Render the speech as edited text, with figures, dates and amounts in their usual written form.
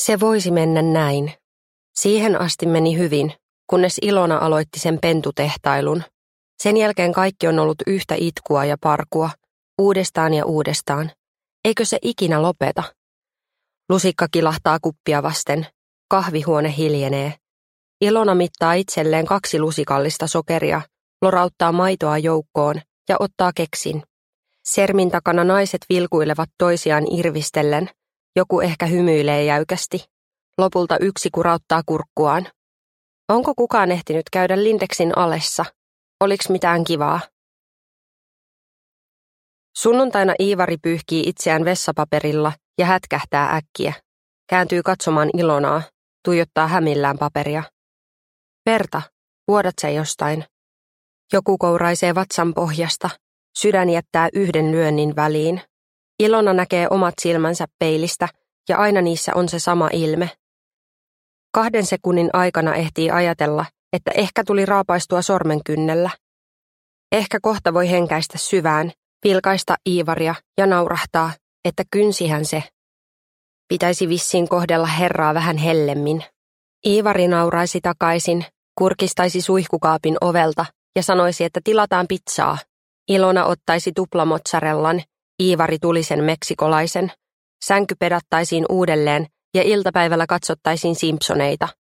Se voisi mennä näin. Siihen asti meni hyvin, kunnes Ilona aloitti sen pentutehtailun. Sen jälkeen kaikki on ollut yhtä itkua ja parkua, uudestaan ja uudestaan. Eikö se ikinä lopeta? Lusikka kilahtaa kuppia vasten. Kahvihuone hiljenee. Ilona mittaa itselleen 2 lusikallista sokeria, lorauttaa maitoa joukkoon ja ottaa keksin. Sermin takana naiset vilkuilevat toisiaan irvistellen. Joku ehkä hymyilee jäykästi. Lopulta yksi kurauttaa kurkkuaan. Onko kukaan ehtinyt käydä Lindexin alessa? Oliks mitään kivaa? Sunnuntaina Iivari pyyhkii itseään vessapaperilla ja hätkähtää äkkiä. Kääntyy katsomaan Ilonaa, tuijottaa hämillään paperia. Perta, vuodat sä jostain? Joku kouraisee vatsan pohjasta. Sydän jättää 1 lyönnin väliin. Ilona näkee omat silmänsä peilistä ja aina niissä on se sama ilme. 2 sekunnin aikana ehtii ajatella, että ehkä tuli raapaistua sormenkynnellä. Ehkä kohta voi henkäistä syvään, vilkaista Iivaria ja naurahtaa, että kynsihän se. Pitäisi vissiin kohdella herraa vähän hellemmin. Iivari nauraisi takaisin, kurkistaisi suihkukaapin ovelta ja sanoisi, että tilataan pizzaa. Ilona ottaisi tuplamozzarellan, Iivari tulisen meksikolaisen. Sänky pedattaisiin uudelleen ja iltapäivällä katsottaisiin Simpsoneita.